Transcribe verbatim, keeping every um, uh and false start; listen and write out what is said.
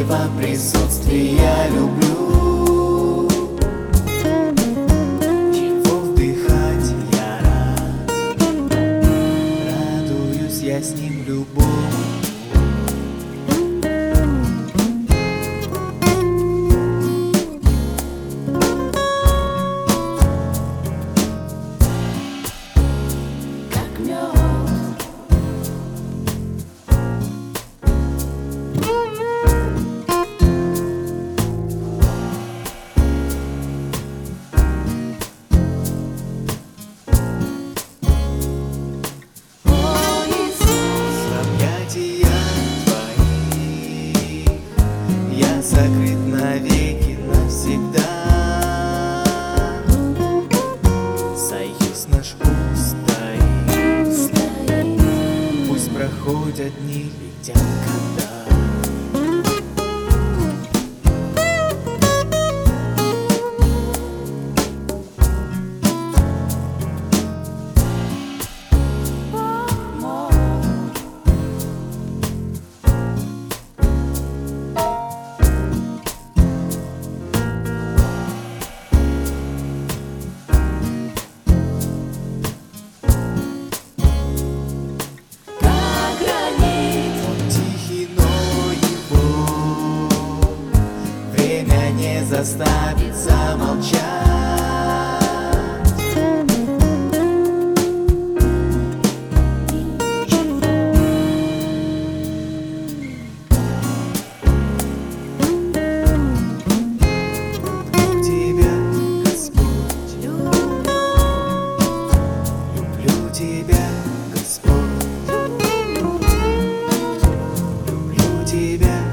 твоего присутствия люблю. Его вдыхать я рад, радуюсь я с ним любовь. Закрыт навеки навсегда. Союз наш устоит, пусть проходят дни, летят года. Не заставит замолчать. Люблю тебя, Господь, люблю тебя, Господь, люблю тебя.